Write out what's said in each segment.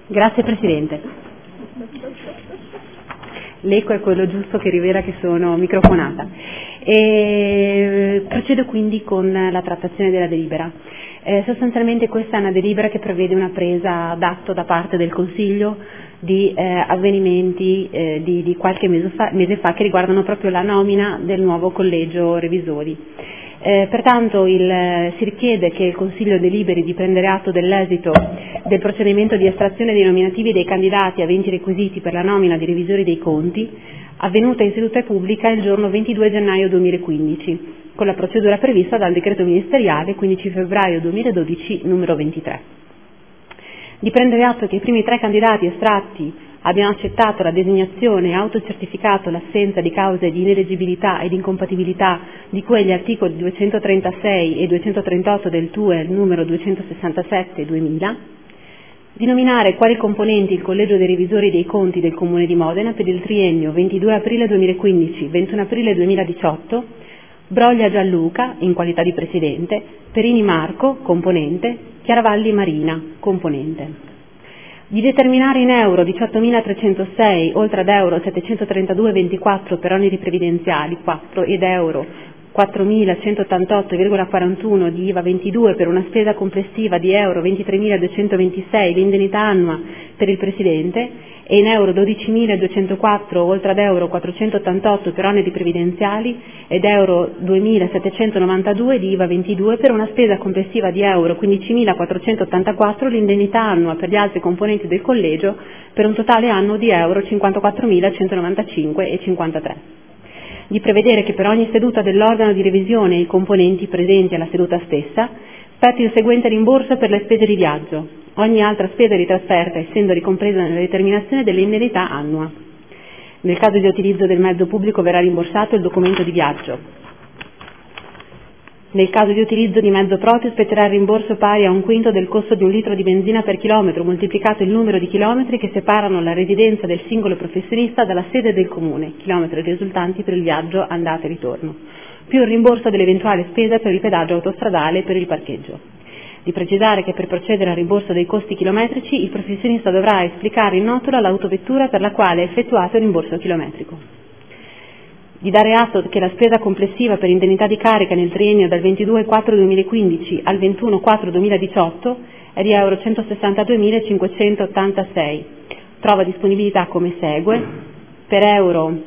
Grazie Presidente. L'eco è quello giusto che rivela che sono microfonata. Procedo quindi con la trattazione della delibera. Sostanzialmente questa è una delibera che prevede una presa d'atto da parte del Consiglio di avvenimenti di qualche mese fa che riguardano proprio la nomina del nuovo collegio revisori. Pertanto si richiede che il Consiglio deliberi di prendere atto dell'esito del procedimento di estrazione dei nominativi dei candidati aventi requisiti per la nomina di revisori dei conti, avvenuta in seduta pubblica il giorno 22 gennaio 2015, con la procedura prevista dal decreto ministeriale 15 febbraio 2012 numero 23. Di prendere atto che i primi 3 candidati estratti abbiano accettato la designazione e autocertificato l'assenza di cause di ineleggibilità ed incompatibilità di cui agli articoli 236 e 238 del TUE numero 267/2000, di nominare quali componenti il Collegio dei Revisori dei Conti del Comune di Modena per il triennio 22 aprile 2015-21 aprile 2018, Broglia Gianluca, in qualità di Presidente, Perini Marco, componente, Chiaravalli Marina, componente. Di determinare in euro 18.306, oltre ad euro 732,24 per oneri previdenziali 4 ed euro 4.188,41 di IVA 22 per una spesa complessiva di euro 23.226 l'indennità annua per il Presidente e in euro 12.204 oltre ad euro 488 per oneri previdenziali ed euro 2.792 di IVA 22 per una spesa complessiva di euro 15.484 l'indennità annua per gli altri componenti del collegio per un totale annuo di euro 54.195,53. Di prevedere che per ogni seduta dell'organo di revisione i componenti presenti alla seduta stessa spetti il seguente rimborso per le spese di viaggio, ogni altra spesa di trasferta essendo ricompresa nella determinazione dell'indennità annua. Nel caso di utilizzo del mezzo pubblico verrà rimborsato il documento di viaggio. Nel caso di utilizzo di mezzo proprio spetterà il rimborso pari a 1/5 del costo di 1 litro di benzina per chilometro moltiplicato il numero di chilometri che separano la residenza del singolo professionista dalla sede del comune, chilometri risultanti per il viaggio andata e ritorno, più il rimborso dell'eventuale spesa per il pedaggio autostradale e per il parcheggio. Di precisare che per procedere al rimborso dei costi chilometrici il professionista dovrà esplicare in notola l'autovettura per la quale è effettuato il rimborso chilometrico. Di dare atto che la spesa complessiva per indennità di carica nel triennio dal 22/4/2015 al 21/4/2018 è di euro 162.586. Trova disponibilità come segue: per euro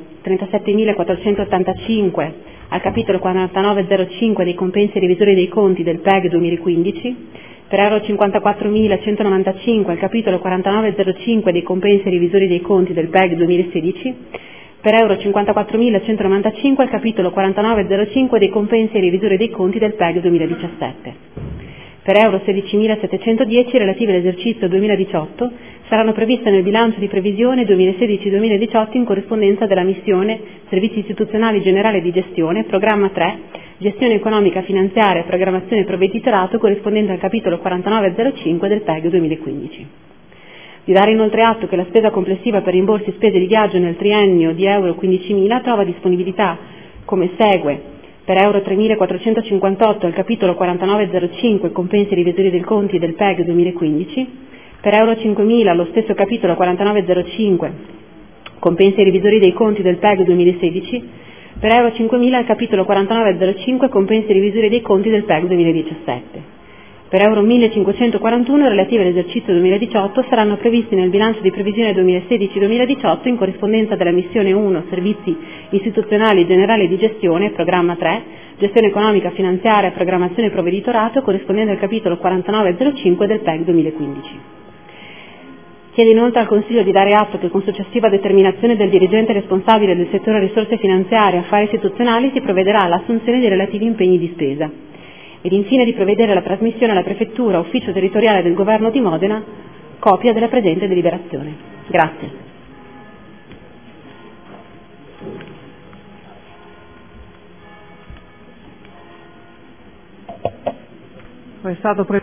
37.485 al capitolo 4905 dei compensi revisori dei conti del PEG 2015, per euro 54.195 al capitolo 4905 dei compensi revisori dei conti del PEG 2016, per euro 54.195 al capitolo 4905 dei compensi ai revisori dei conti del PEG 2017. Per euro 16.710 relativi all'esercizio 2018 saranno previste nel bilancio di previsione 2016-2018 in corrispondenza della missione Servizi istituzionali generali di gestione, programma 3, gestione economica finanziaria e programmazione provveditorato corrispondente al capitolo 4905 del PEG 2015. Di dare inoltre atto che la spesa complessiva per rimborsi spese di viaggio nel triennio di euro 15.000 trova disponibilità come segue: per euro 3.458 al capitolo 4905 compensi revisori del conti del PEG 2015, per euro 5.000 allo stesso capitolo 4905 compensi revisori dei conti del PEG 2016, per euro 5.000 al capitolo 4905 compensi revisori dei conti del PEG 2017. Per euro 1.541 relativi all'esercizio 2018 saranno previsti nel bilancio di previsione 2016-2018 in corrispondenza della missione 1 Servizi istituzionali generali di gestione, programma 3, gestione economica finanziaria e programmazione provveditorato corrispondente al capitolo 4905 del PEG 2015. Chiede inoltre al Consiglio di dare atto che con successiva determinazione del dirigente responsabile del settore risorse finanziarie e affari istituzionali si provvederà all'assunzione dei relativi impegni di spesa. Ed infine di prevedere la trasmissione alla Prefettura, Ufficio Territoriale del Governo di Modena, copia della presente deliberazione. Grazie. È stato